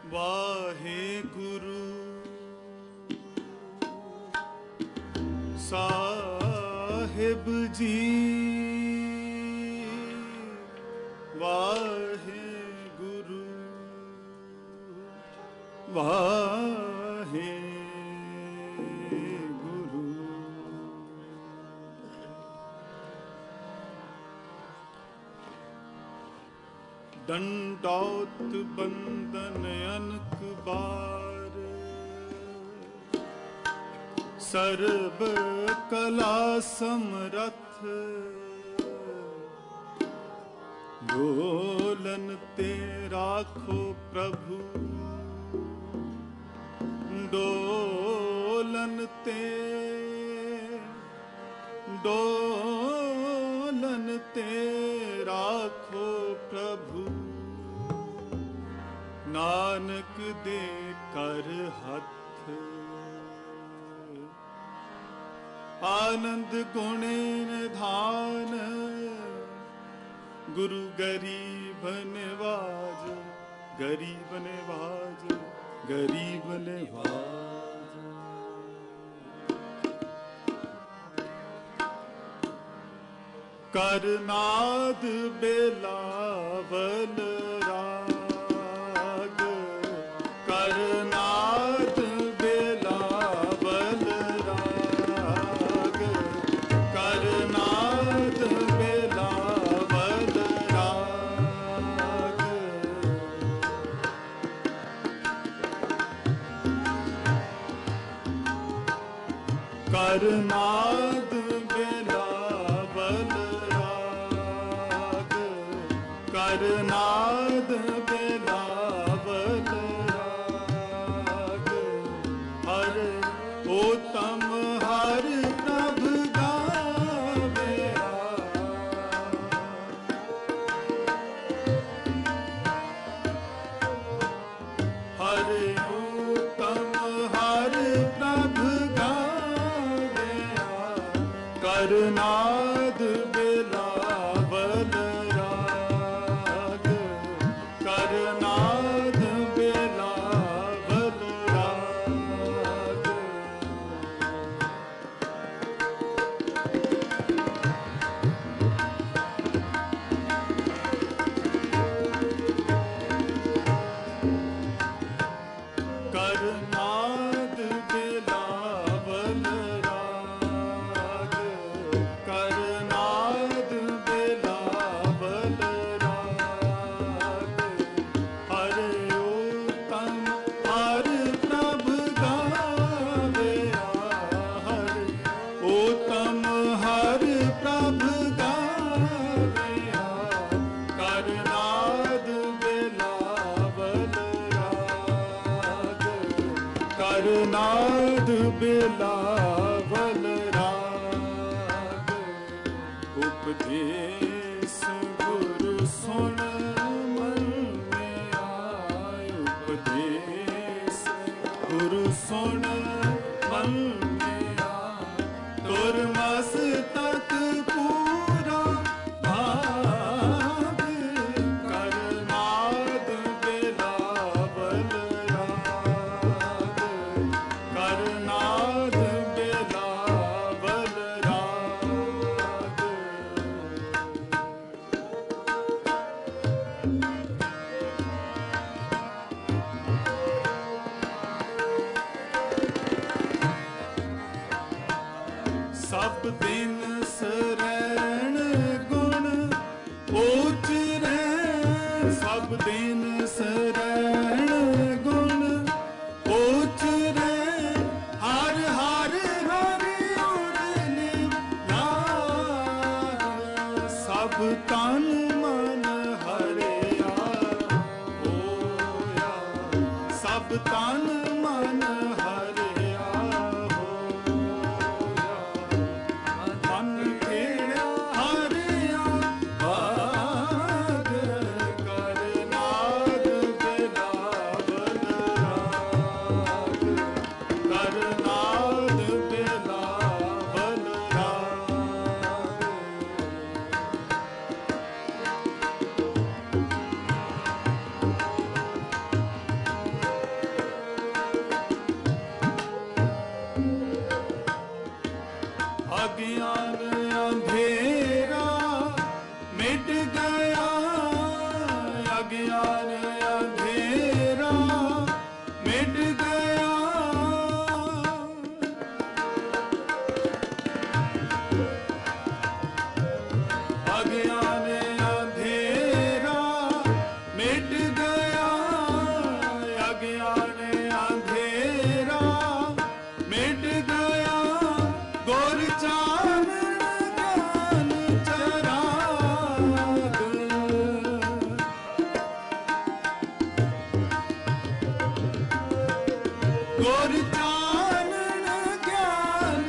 वाहे गुरु साहिब जी, वाहे गुरु वाहे गुरु। दंडौत बंदन अनक बार, सर्ब कला समरथ, डोलन ते राखो प्रभु, डोलन ते राखो प्रभु, नानक दे कर हथ। आनंद गुणे निधान, गुरु गरीब निवाज, गरीब निवाज, गरीब निवाज। करनाद बेलावल राग, करनाद बेलावल राग, करनाद बेलावल राग। करनाद बेलावल राग, करनाद बेलावल राग। हर उत्तम हर प्रभ गावे, हर उत्तम हर प्रभ गावे। करनाद बेलावल राग, करनाद बेलावल राग। करनाद बेलावल राग, करनाद बेलावल राग। हर उत्तम हर प्रभ गावे, हर उत्तम हर प्रभ गावे। करनाद बेलावल राग, करनाद बेलावल राग। उपदेश गुरु सुन मन में आए, उपदेश गुरु सुन मन में आए। दुर्मस्तक पूरा भाग, करनाद बेलावल राग, करनाद बेलावल राग। सब दिन सरैण गुण उचरै, सब दिन सरैण गुण उचरै। हर हर हरि उड़ने लाग, सब तन मन हरिया होया, सब तन मन हरिया होया। मन खेड़ा हरिया भाग, करनाद बेलावल राग, करनाद बेलावल राग। ਅਗਿਆਨ ਅੰਧੇਰਾ ਮਿਟ ਗਿਆ, ਅਗਿਆਨ ਅੰਧੇਰਾ ਮਿਟ ਗਿਆ। ਅਗਿਆਨ ਅੰਧੇਰਾ ਮਿਟ ਗਿਆ, ਅਗਿਆਨ ਅੰਧੇਰਾ ਮਿਟ ਗਿਆ। ਗੁਰ ਚਾਨਣ ਗਿਆਨ ਚਰਾਗ, ਗੁਰ ਚਾਨਣ ਗਿਆਨ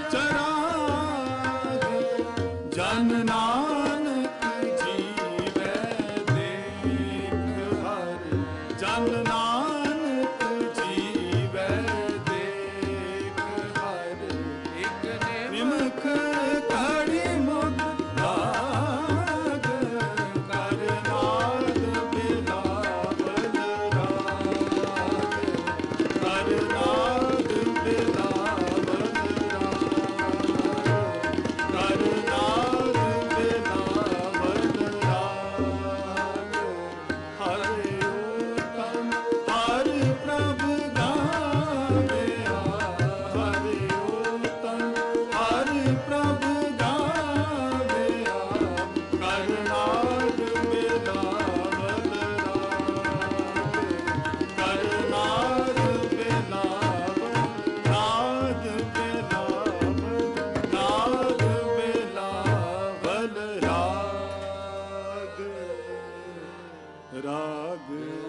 ਚਰਾਗ। ਜਨ ਨਾਨਕ ਜੀਵੈ ਦੇਖ ਹਰਿ, ਜਨ ਨਾਨਕ ਜੀਵੈ ਦੇਖ ਹਰਿ। ਇਕ ਨਿਮਖ ਘੜੀ ਮੁਖ ਰਾਗ, ਕਰ ਨਾਦ ਬਿਲਾਵਲ ਰਾਗ, ਕਰ ਨਾਦ ਬਿਲਾਵਲ ਰਾਗ, ਕਰ ਨਾਦ ਬਿਲਾਵਲ ਰਾਗ। ਹਰਿ ਊਤਮ ਹਰ ਪ੍ਰਭ ਗਾਵਿਆ, ਹਰਿ ਊਤਮ ਹਰ ਪ੍ਰਭ ਗਾਵਿਆ। ਕਰ ਨਾਦ ਬਿਲਾਵਲ ਰਾਗ, ਕਰ ਨਾਦ ਬਿਲਾਵਲ, ਨਾਦ ਬਿਲਾਵਲ, ਨਾਦ ਬਿਲਾਵਲ ਰਾਗ, ਰਾਗ।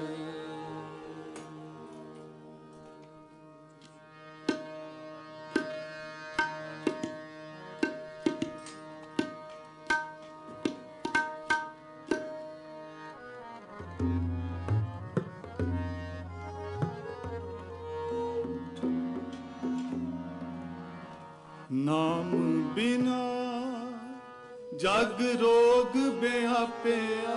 ਨਾਮ ਬਿਨਾ ਜਗ ਰੋਗ ਬਿਆਪਿਆ,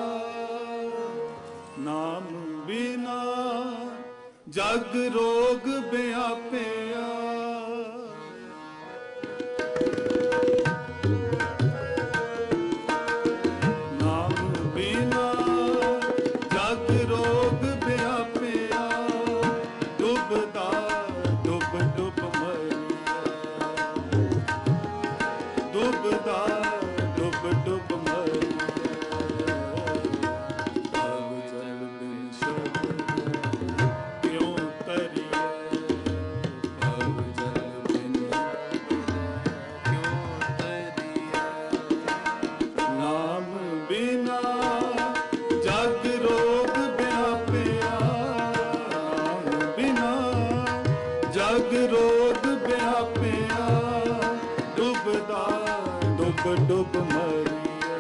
ਨਾਮ ਬਿਨਾ ਜਗ ਰੋਗ ਬਿਆਪਿਆ। ਨਾਮ ਬਿਨਾ ਜਗ ਰੋਗ ਬਿਆਪਿਆ। ਡੁੱਬਦਾ ਡੁੱਬ ਡੁੱਬ ਮਰਿਆ, ਡੁੱਬਦਾ ਡੁੱਬ ਡੁੱਬ ਮਰਿਆ। ਭਵ ਜਲ ਬਿਨ ਸ਼ਬਦ ਕਿਉਂ ਤਰੀਐ, ਭਵ ਜਲ ਬਿਨ ਕਿਉਂ ਤਰੀਐ। ਨਾਮ ਬਿਨਾ ਜਗ ਰੋਗ ਬਿਆਪਿਆ, ਨਾਮ ਬਿਨਾ ਜਗ ਰੋਗ ਬਿਆਪਿਆ। ਡੁੱਬਦਾ ਡੁੱਬ ਡੁੱਬ ਮਰੀਐ,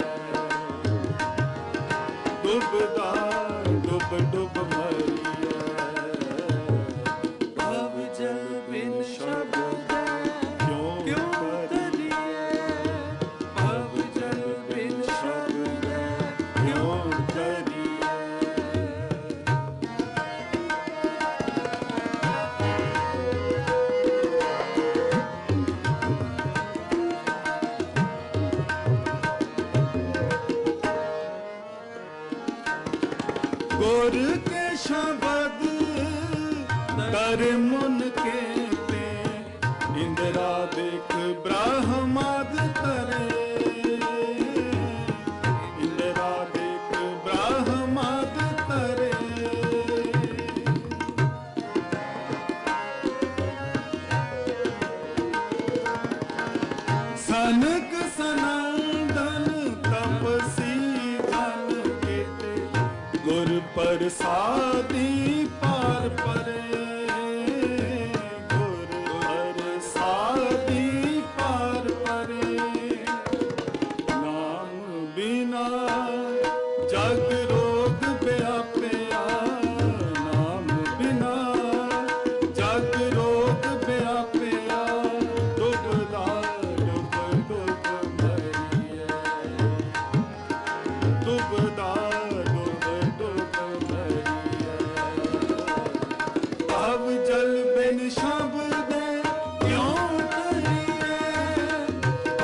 ਡੁੱਬਦਾ ਡੁੱਬ ਡੁੱਬ ਮਰੀਐ। ਭਵ ਜਲ ਬਿਨ ਸ਼ਬਦ ਕਿਉਂ ਤਰੀਐ, ਭਵ ਜਲ ਬਿਨ ਸ਼ਬਦ ਕਿਉਂ ਤਰੀਐ। ਗੁਰ ਕੇ ਸ਼ਬਦ ਕਰ ਮੁਨ ਕੇ ਤੇ, ਇੰਦਰਾ ਦੇਖ ਬ੍ਰਹਮਾਦ ਤਰੇ, ਇੰਦਰਾ ਦੇਖ ਬ੍ਰਹਮਾਦ ਤਰੇ। ਸਨਕ ਸਨੰਦਨ ਤਪਸੀ ਜਨ ਕੀਤੇ, ਗੁਰ ਪ੍ਰਸਾਦੀ ਪਾਰ ਪਰੇ, ਗੁਰ ਪ੍ਰਸਾਦੀ ਪਾਰ ਪਰੇ। ਨਾਮ ਬਿਨਾ ਜਗ ਰੋਗ ਬਿਆਪਿਆ, ਨਾਮ ਬਿਨਾ ਜਗ ਰੋਗ ਬਿਆਪਿਆ। ਡੁੱਬਦਾ ਡੁੱਬ ਡੁੱਬ ਮਰੀਐ, ਡੁੱਬਦਾ ਡੁੱਬ ਡੁੱਬ ਮਰੀਐ। ਭਵ ਜਲ ਬਿਨ ਸ਼ਬਦ ਕਿਉਂ ਤਰੀਐ,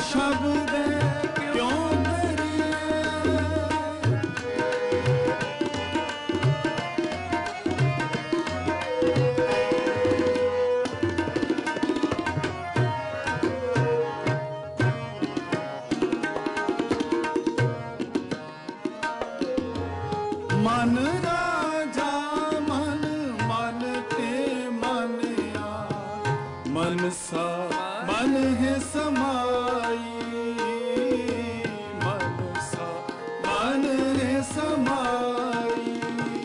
ਸ਼ਬਦ ਕਿਉਂ ਕਰੀਏ। ਮਨ ਰਾਜਾ ਮਨ ਮਨ ਤੇ ਮਾਨਿਆ, ਮਨਸਾ ਮਨ ਹੈ ਸਮਾਈ, ਮਨਸਾ ਮਨ ਹੈ ਸਮਾਈ।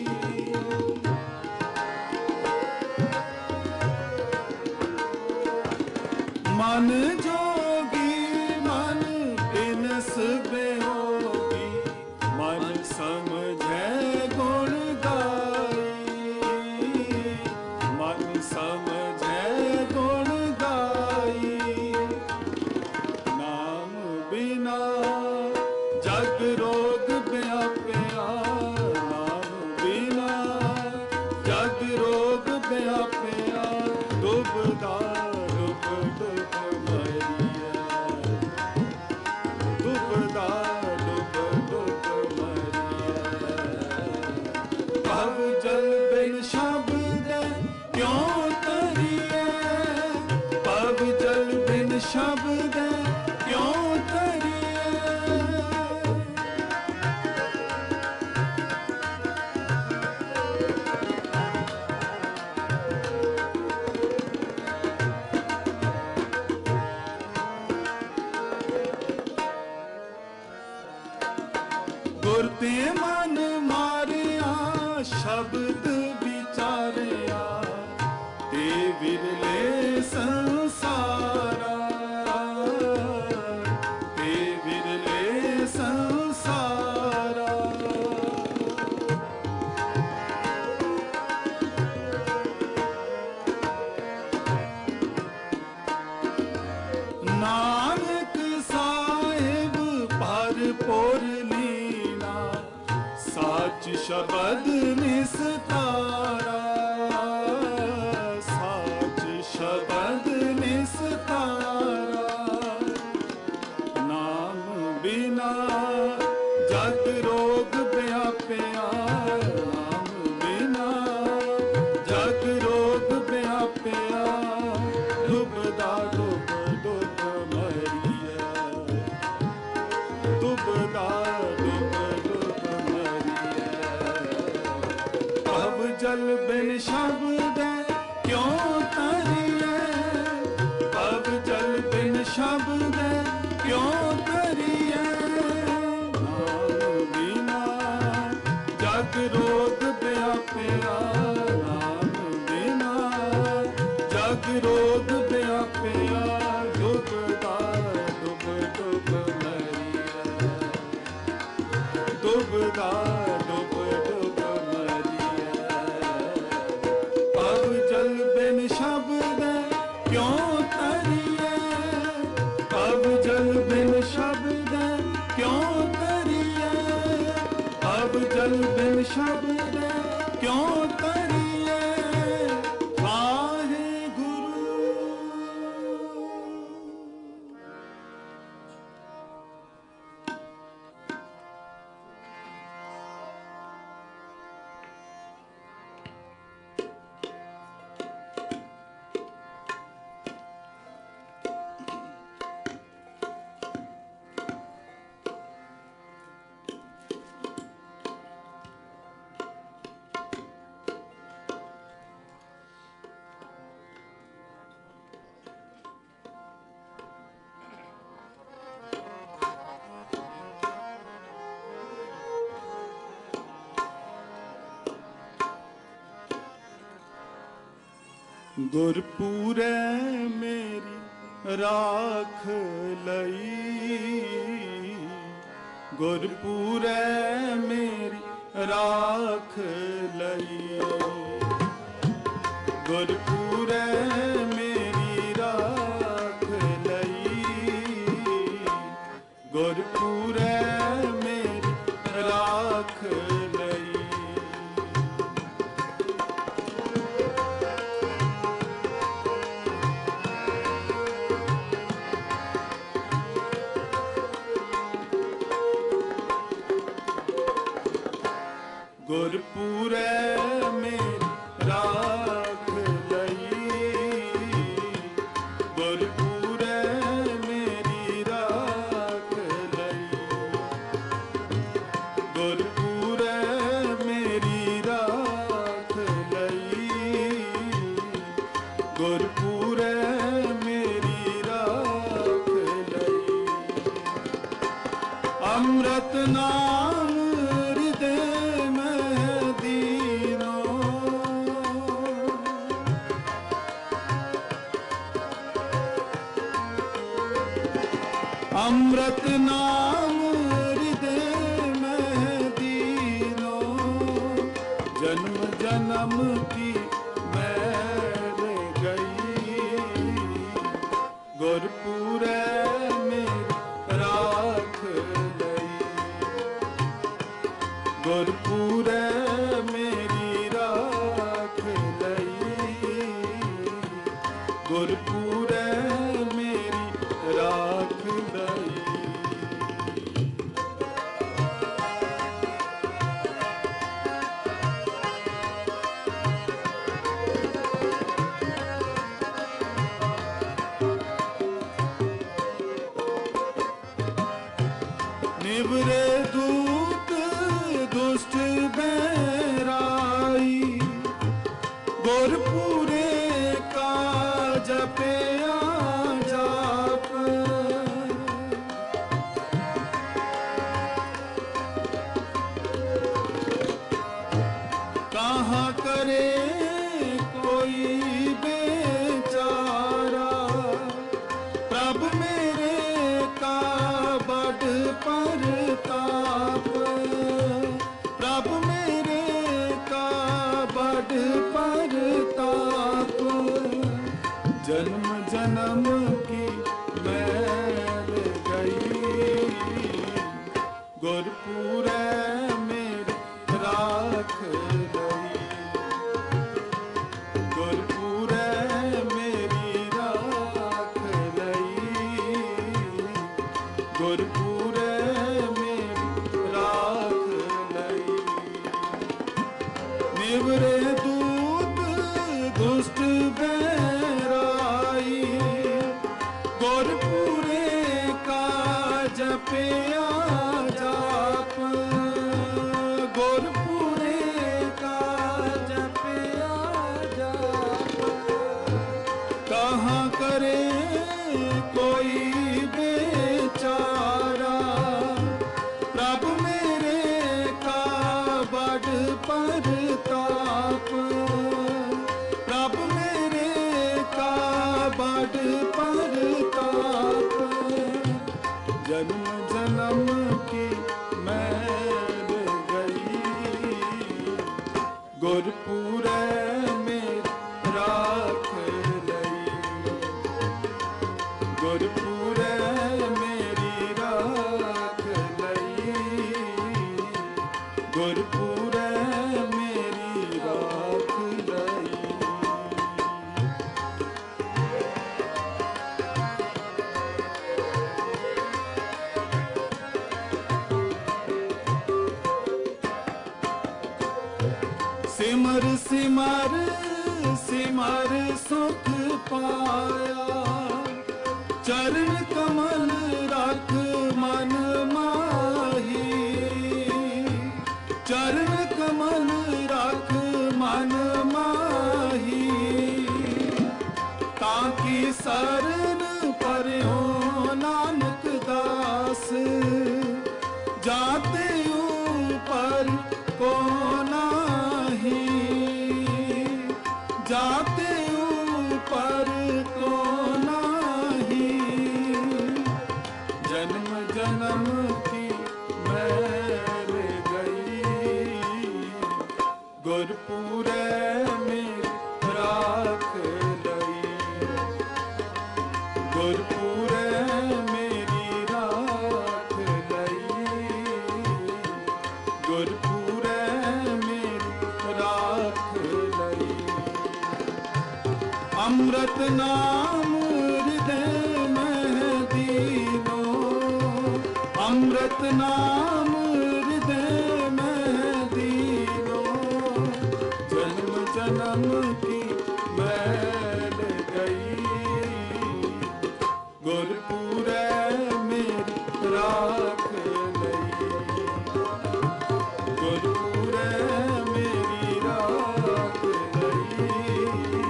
ਮਨ ਜੋਗੀ ਮਨ ਬਿਨਸ ਬੇਹੋਗੀ, ਮਨ ਸਮਝੈ ਗੁਣ ਗਾਈ, ਮਨ ਸਮਝੈ ਗੁਣ ਗਾਈ। ਨਾਮ ਬਿਨਾ ਜਗ ਰੋਗ ਵਿਆਪਿਆ, ਨਾਮ ਬਿਨਾ ਜਗ ਰੋਗ ਵਿਆਪਿਆ। ਡੁਬਦਾ ਡੁਬ ਡੁਬ ਮਰੀਐ, ਡੁਬਦਾ ਡੁਬ ਡੁਬ ਮਰੀਐ। ਭਵ ਜਲ ਬਿਨ ਸ਼ਬਦ ਕਿਉਂ ਤਰੀਐ, ਭਵ ਜਲ ਬਿਨ ਸ਼ਬਦ ਕਿਉਂ ਤਰੀਐ। ਗੁਰ ਤੇ ਮਨ ਮਾਰਿਆ, ਸ਼ਬਦ ਵਿਚਾਰਿਆ, ਤੇ ਵਿਰਲੇ ਸੰਸਾਰਾ, ਤੇ ਵਿਰਲੇ ਸੰਸਾਰਾ। ਨਾਨਕ ਸਾਹਿਬ ਭਰਪੂਰ ਲੀਨਾ, ਸਾਚ ਸ਼ਬਦ ਨਿਸਤਾਰਾ, ਸਾਚ ਸ਼ਬਦ ਨਿਸਤਾਰਾ। ਨਾਮ ਬਿਨਾ ਜਗ ਰੋਗ ਵਿਆਪਿਆ, ਨਾਮ ਬਿਨਾ ਜਗ ਰੋਗ ਵਿਆਪਿਆ। ਡੁਬਦਾ ਡੁਬ ਡੁਬ ਮਰੀਐ, ਡੁਬਦਾ ਡੁਬ ਡੁਬ ਮਰੀਐ। ਭਵ ਜਲ ਬਿਨ ਸ਼ਬਦ ਕਿਉਂ ਤਰੀਐ, ਭਵ ਜਲ ਬਿਨ ਸ਼ਬਦ ਕਿਉਂ ਤਰੀਐ। ਨਾਮ ਬਿਨਾ ਜਗ ਰੋਗ ਵਿਆਪਿਆ, ਨਾਮ ਬਿਨਾ ਜਗ ਰੋਗ ਵਿਆਪਿਆ। ਡੁਬਦਾ ਡੁਬ ਡੁਬ ਮਰੀਐ, ਡੁਬਦਾ ਡੁਬ ਡੁਬ ਮਰੀਐ। ਭਵ ਜਲ ਬਿਨ ਸ਼ਬਦ ਕਿਉਂ ਤਰੀਐ, ਭਵ ਜਲ ਬਿਨ ਸ਼ਬਦ ਕਿਉਂ ਤਰੀਐ। ਭਵ ਜਲ ਬਿਨ ਸ਼ਬਦ ਕਿਉਂ ਤਰੀਐ। ਗੁਰਪੂਰੈ ਮੇਰੀ ਰਾਖ ਲਈ, ਗੁਰਪੂਰੈ ਮੇਰੀ ਰਾਖ ਲਈ। ਗੁਰਪੂਰੈ ਮੇਰੀ ਰਾਖ ਲਈ, ਗੁਰਪੂਰੈ ਮੇਰੀ ਰਾਖ ਲਈ। ਗੁਰਪੂਰੈ ਮੇਰੀ ਰਾਖ ਲਈ, ਗੁਰਪੂਰੈ ਮੇਰੀ ਰਾਖ ਲਈ, ਗੁਰਪੂਰੈ ਮੇਰੀ ਰਾਖ ਲਈ, ਗੁਰਪੂਰੈ ਮੇਰੀ ਰਾਖ ਲਈ। ਅੰਮ੍ਰਿਤ ਨਾਮ ਹਿਰਦੇ ਮੈਂ ਦੀਨੋ, ਅੰਮ੍ਰਿਤ ਨਾਮ ਹਿਰਦੇ ਮੈਂ ਦੀਨੋ, ਜਨਮ ਜਨਮ ਕੀ ਮੈਲ ਗਈ, ਗੁਰਪੂਰੈ ਮੇਰੀ ਰਾਖ ਲਈ, ਗੁਰਪੂਰੈ ਮੇਰੀ ਰਾਖ ਲਈ, ਗੁਰਪੂਰੈ ਮੇਰੀ ਰਾਖ ਲਈ। ਨਿਵਰੇ ਦੂਤ ਦੁਸ਼ਟ ਬੈਰਾਈ, ਗੁਰਪੂਰੇ ਕਾ ਜਪਿਆ ਜਾਪ, ਕਹਾਂ ਕਰੇ ਕੋਈ ਬੇਚਾਰਾ, ਪ੍ਰਭ ਮੇਰੇ ਕਾ ਬੜ ਪ੍ਰਤਾਪ, ਪ੍ਰਭ ਮੇਰੇ ਕਾ ਬੜ ਪ੍ਰਤਾਪ, ਜਨਮ ਜਨਮ ਕੀ ਮੈਲ ਗਈ, ਗੁਰਪੂਰੈ ਮੇਰੀ ਰਾਖ ਲਈ, ਗੁਰਪੂਰੈ ਮੇਰੀ ਰਾਖ ਲਈ, ਗੁਰਪੂਰੈ ਮੇਰੀ ਰਾਖ ਲਈ। ਨਿਵਰੇ ਦੂਤ ਦੁਸ਼ਟ ਬੈਰਾਈ, ਗੁਰਪੂਰੇ ਕਾ ਜਪਿਆ ਜਾਪ, ਗੁਰਪੂਰੇ ਕਾ ਜਪਿਆ ਜਾਪ, ਕਹਾਂ ਕਰੇ ਕੋਈ ਬੇਚਾਰਾ, ਪ੍ਰਭ ਮੇਰੇ ਕਾ ਬੜ ਪ੍ਰਤਾਪ, ਪ੍ਰਭ ਮੇਰੇ ਕਾ ਬੜ ਪ੍ਰਤਾਪ, ਜਨਮ ਜਨਮ ਕੀ ਮੈਲ ਗਈ, ਗੁਰਪੂਰੈ ਮੇਰੀ ਰਾਖ ਲਈ, ਗੁਰਪੂਰੈ ਮੇਰੀ ਰਾਖ ਲਈ, ਗੁਰਪੂਰੈ ਮੇਰੀ ਰਾਖ ਲਈ। ਸਿਮਰ ਸਿਮਰ ਸਿਮਰ ਸੁਖ ਪਾਇਆ, ਚਰਨ ਕਮਲ ਰਖ ਮਨ ਮਾਹੀ, ਚਰਨ ਕਮਲ ਰਖ ਮਨ ਮਾਹੀ, ਤਾਂ ਕੀ ਸਰਨ ਪਰਿਓ ਨਾਨਕ ਦਾਸ, ਜਾਤੇ ਊਪਰ ਕੋ ਨਾਹੀ, ਜਾਤੇ ऊपर को नाही, जन्म जन्म की मैल गई, गुरपुरै में राख लई, गुरपुरै मेरी राख लई, गुरपुरै मेरी राख लई। अमृत नाम हृदय में दीनो, अमृत नाम हृदय में दीनो, गुरपुरै मेरी राख लई, गुरपुरै मेरी राख लई,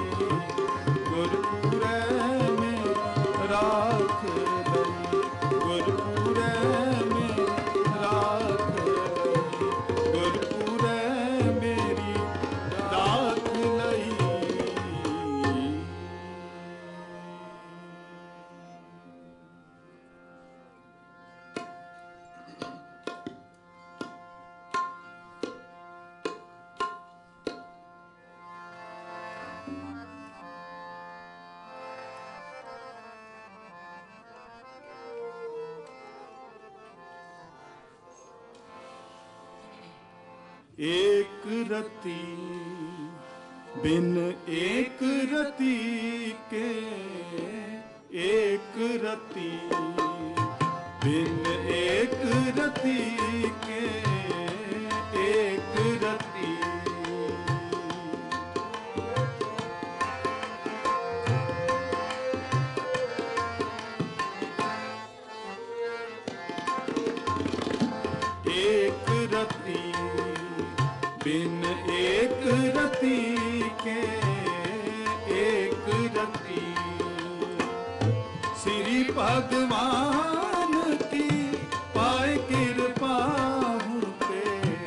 गुरपुरै मेरी राख लई, गुरपुरै मेरी राख लई, गुरपुरै मेरी राख लई। एक रति बिन एक रति के, एक रति बिन एक रति के, एक रति एक रति बिन एक रति के, एक रति श्री भगवान की पाए कृपा पे,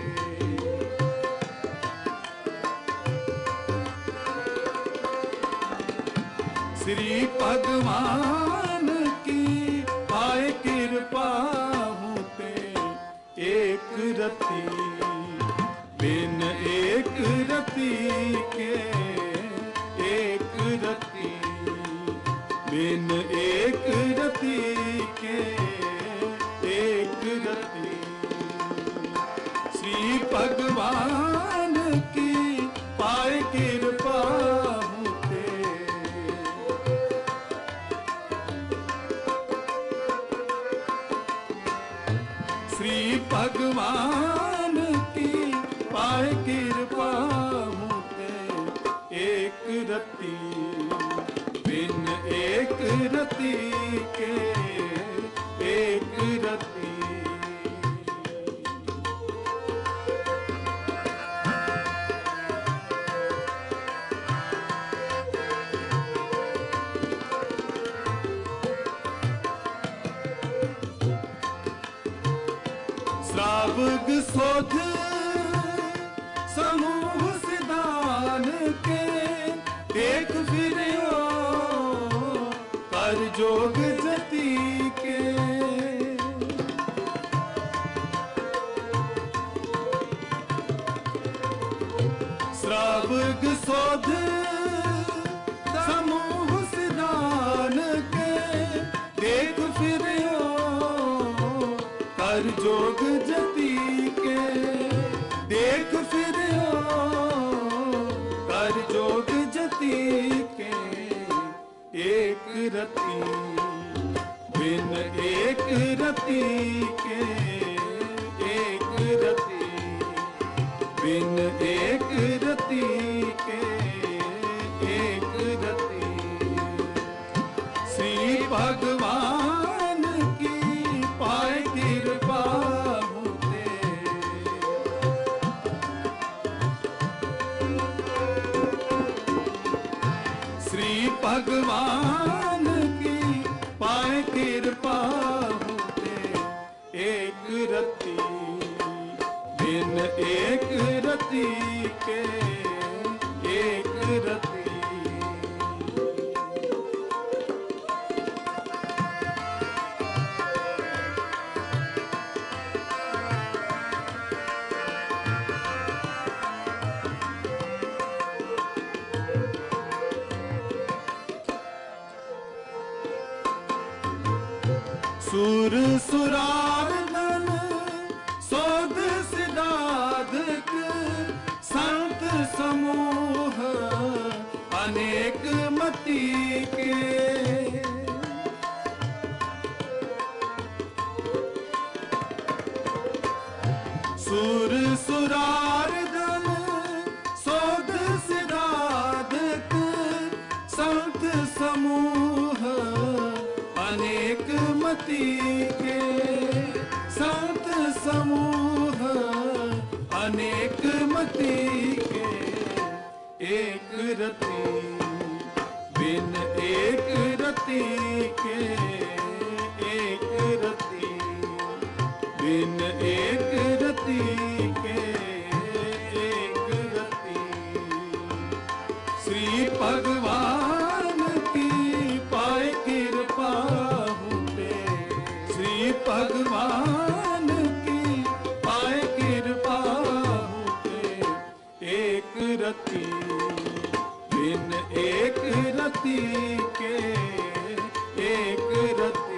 श्री भगवान की पाए कृपा पे, एक रति बिन एक रति के, एक रति बिन एक रति के, एक रति श्री भगवान की पाए कृपा पे, श्री भगवान की पाए कृपा पे, एक रति बिन एक रति के, एक रति श्रावक सोध समूह सिदान के, देख फिरो कर जोग जति के, श्रावक सोध समूह सिदान के, देख फिरो कर जोग जति के, देख फिरो कर जोग जति के, एक रति बिन एक रति के, एक रति बिन एक रति के, एक रति श्री भगवान की पाए कृपा पे, श्री भगवान की पाए कृपा पे, एक रति बिन एक रति के, एक रति सुर सुरार्दन सोध सिदाधक संत समूह अनेक मति के, सुर सुरार्दन सोध सिदाधक संत समूह अनेक मति के संत समूह, अनेक मति के एक रति, बिन एक रति के एक रति, बिन एक रति के एक रति। श्री भगवान की पाए कृपा होते, श्री भगवान की पाए कृपा होते, एक रति बिन एक रति के एक रति।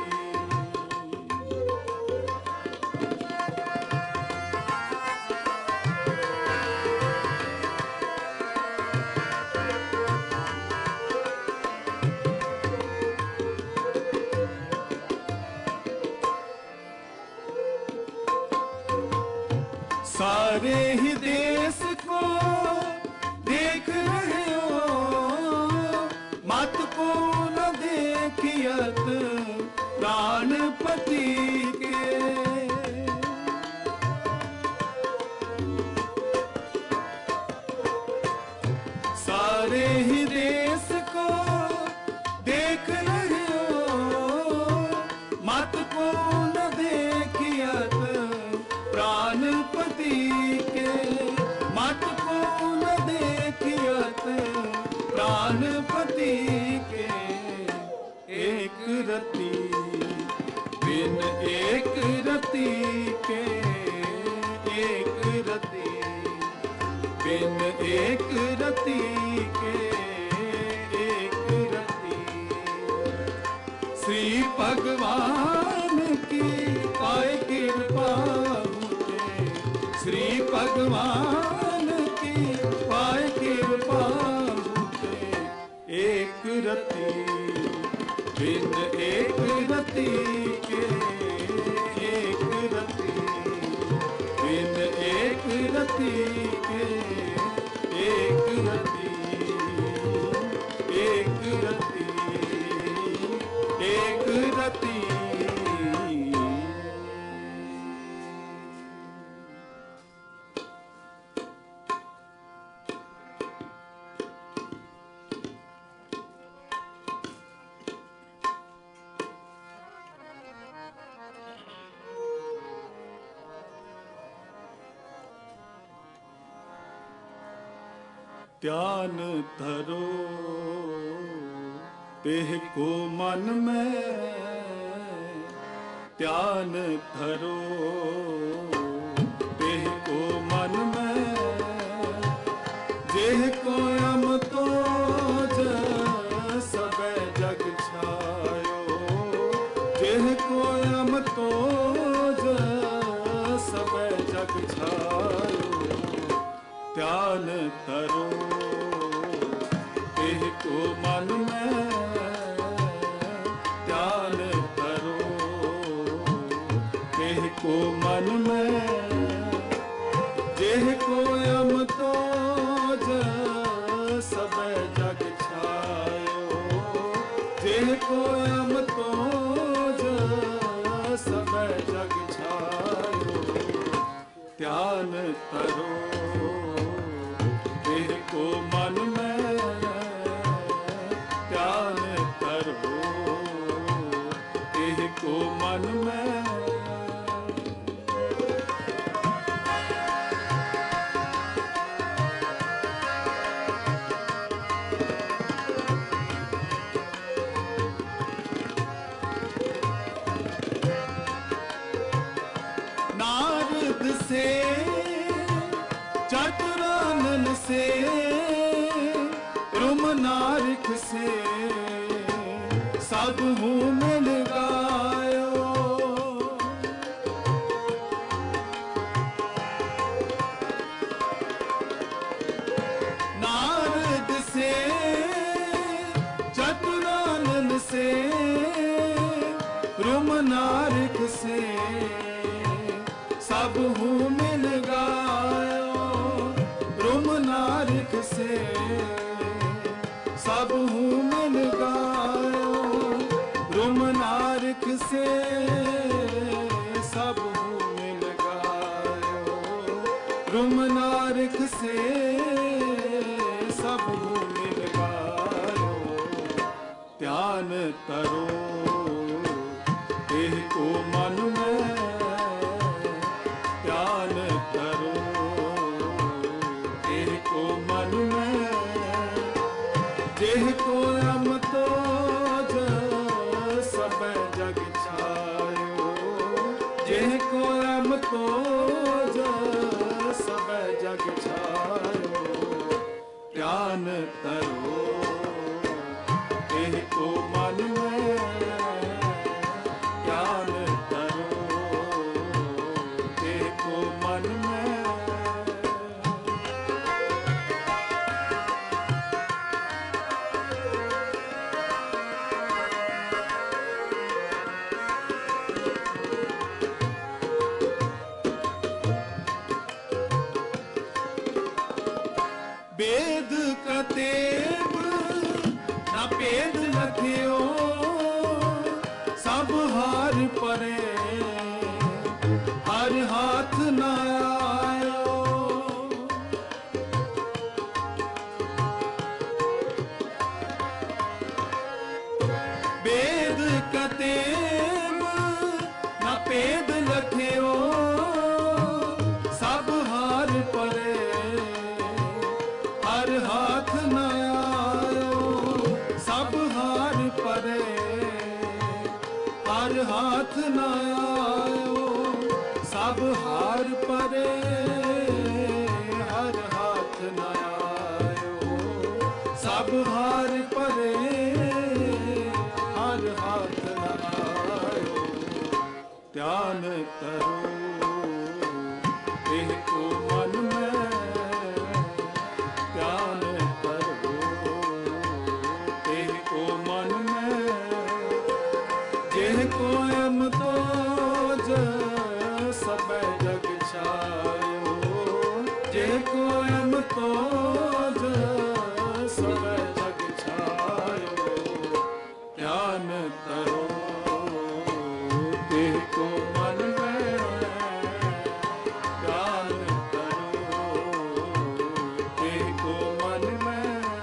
सारे ही देश को देख रहे हो, मत को न देखियत प्राणपति के। सारे ही देश को देख रहे हो, मत को न देखियत प्राणपति के, मत को न देखियत प्राणपति के। एक रति बिन एक रति के एक रति, बिन एक रति के एक रति। श्री भगवान की पाए कृपा, श्री भगवान की पाए कृपा होते, एक रति बिन एक रति के एक रति, बिन एक रति के एक रति, एक रति, एक रति। ध्यान धरो तेह को मन में, ध्यान धरो तेह को मन में। जेह को अम तो सब जग छायो, जेह को अम तो सब जग छायो। ध्यान धरो तेह को मन में, ध्यान धरो तेह को मन में। जेह को अम तो सब जग छायो, जेह को अम तो सब जग छायो। ध्यान धरो तेह को मन में, ध्यान धरो तेह को मन में। नारद से चतुरानन से रुम नारिक से सब हूँ मिल गायो। नारद से चतुरानन से रुम नारिक से सब हूँ मिल गायो। रुम नारिक से सब हूँ मिल गायो, रुम नारक से सब मिल गायो, रुम नारक से सब मिल गायो। ध्यान करो एह को मन में, ध्यान करो एह को मन में। जेह को अमतो सब जग छायो, जेह को अमतो सब जग छायो। ध्यान करो एह को मन में, ध्यान करो एह को मन में। वेद कतेब न भेद लखियो, सब हार परे हर हाथ न आयो। वेद कतेब न भेद लखियो, सब हार परे हर हाथ न आयो। सब हार परे हर हाथ न आयो, सब हार परे हर हाथ न आयो। सब हार परे हर हाथ न आयो। ध्यान करो एह को मन में, ध्यान करो एह को मन में। जेह को अमतो सब जग छायो, जेह को अमतो सब जग छायो। ध्यान करो एह को मन में, ध्यान करो एह को मन में।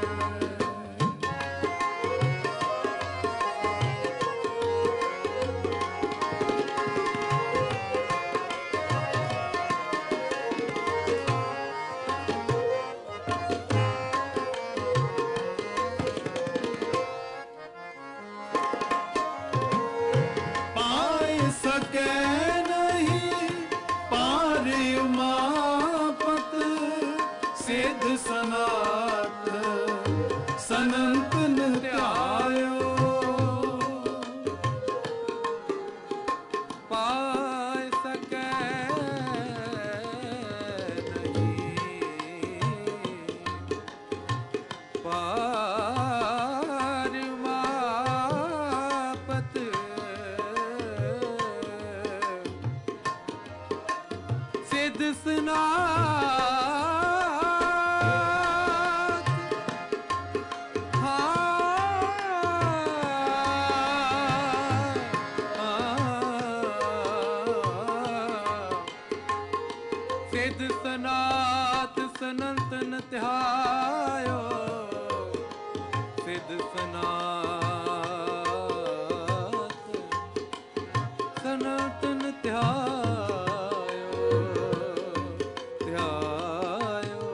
पाए सके नहीं पार उमापत, सिद्ध सनात सनंतन त्यायो। पाए सके नहीं पार उमापत, सिद्ध सनात सिद्ध सनात सनंतन त्यायो। सिद्ध सनात सनातन त्यायो, त्यायो।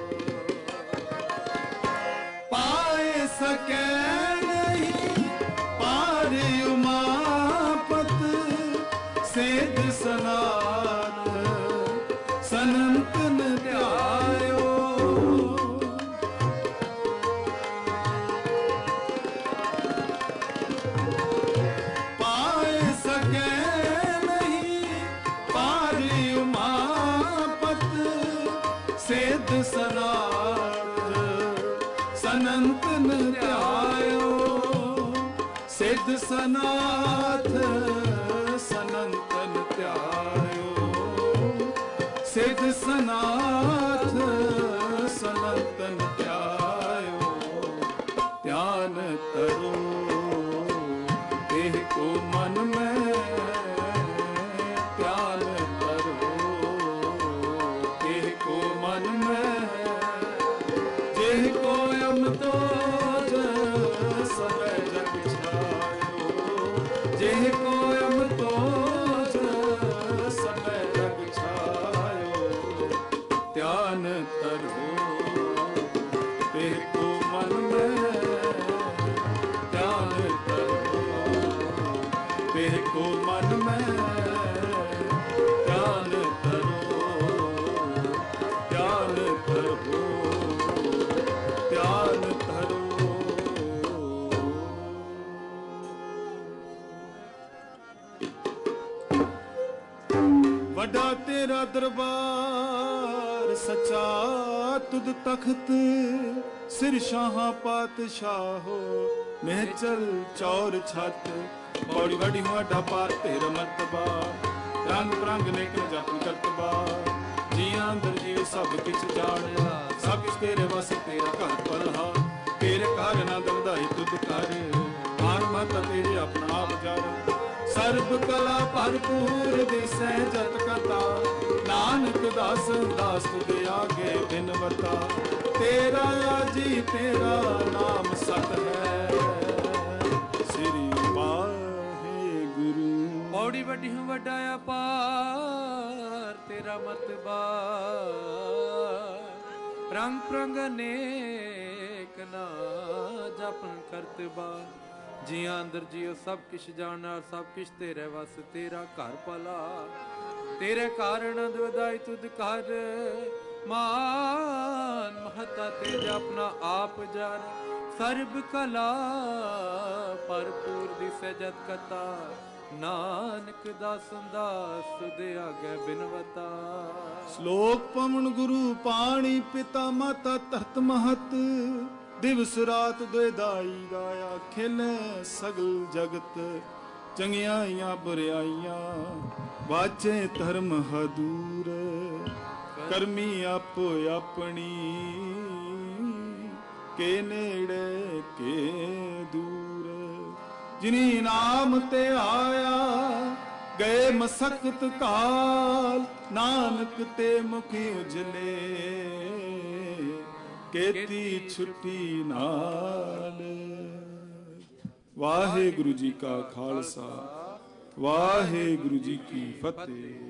पाए सके नहीं पार उमापत, सिद्ध सनात सनंतन त्यायो। पाए सके नहीं पार उमापत, सिद्ध सनात सनंतन त्यायो। सिद्ध सनाथ सनंतन त्यायो। सिद्ध सनाथ सनातन त्यायो। ध्यान करो एह जेह को मन में ध्यान करो, तेह को मन में जेह को अमतोज समय जग छायो, जेह को अमतोज समय जग छायो, ध्यान करो तेह को मन में ध्यान करो, तेह को मन में ध्यान करो, ध्यान करो, ध्यान करो। वड्डा तेरा दरबार सच्चा तुद तख्त, सिर शाहा पातशाहो महचल चौर छत, बड़ी बड़ी वाडा पार तेरा मर्तबा, रंग बिरंग नेक जपन करतबा, जियां अंदर जीव सब किछ जानिया, सब किछ तेरे वस तेरा घर पलहा, तेरे घर ना दवदाई तुद कर, मान मत तेरे अपना आप जर, सर्ब कला भरपूर दिसै जत कथा, नानक दास दास तुझे आगे बिनवता, तेरा जी तेरा नाम सत है, श्री वाहेगुरु। पौड़ी वड्डी हूँ वड्डा अपार तेरा मतबा, रंग प्रंग अनेक ना जपन करतबा, जियां अंदर जियो सब किश जाना, सब किश तेरे वस तेरा घर भला, तेरे कारण अदवदाई तुद कर, मान महता तेज अपना आप जर, सर्ब कला भरपूर दिसै जत कथा, नानक दासन दास तुदे आगे बिनवता। श्लोक पवन गुरु पाणी पिता माता धरत महत, दिवस रात दुदाई गाया खिले सगल जगत, चंगियाइयां बुराइयां वाचे धर्म हदूर, करमी आपो अपनी के नेड़े के दूर, जिनी नाम ते आया गए मसकत काल, नानक ते मुखी उजले केती छुट्टी नाल। वाहेगुरु जी का खालसा, वाहेगुरु जी की फतेह।